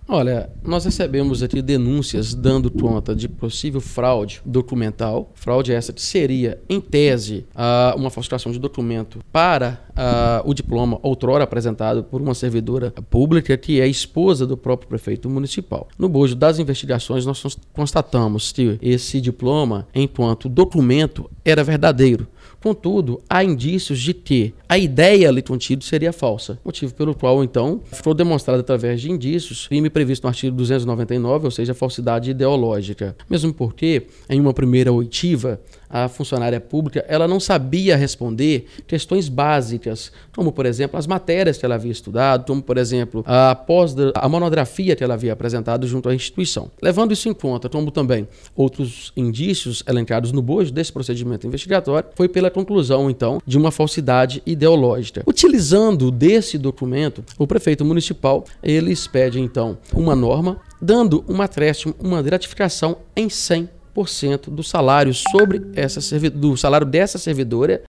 Olha, nós recebemos aqui denúncias dando conta de possível fraude documental. Fraude essa que seria, em tese, uma falsificação de documento para o diploma outrora apresentado por uma servidora pública que é esposa do próprio prefeito municipal. No bojo das investigações, nós constatamos que esse diploma, enquanto documento, era verdadeiro. Contudo, há indícios de que a ideia ali contida seria falsa, motivo pelo qual, então, ficou demonstrado através de indícios, crime previsto no artigo 299, ou seja, falsidade ideológica. Mesmo porque, em uma primeira oitiva, a funcionária pública ela não sabia responder questões básicas, como, por exemplo, as matérias que ela havia estudado, como, por exemplo, a monografia que ela havia apresentado junto à instituição. Levando isso em conta, como também outros indícios elencados no bojo desse procedimento investigatório, foi pela conclusão, então, de uma falsidade ideológica. Utilizando desse documento, o prefeito municipal, ele expede, então, uma norma, dando um acréscimo, uma gratificação em 100% do salário do salário dessa servidora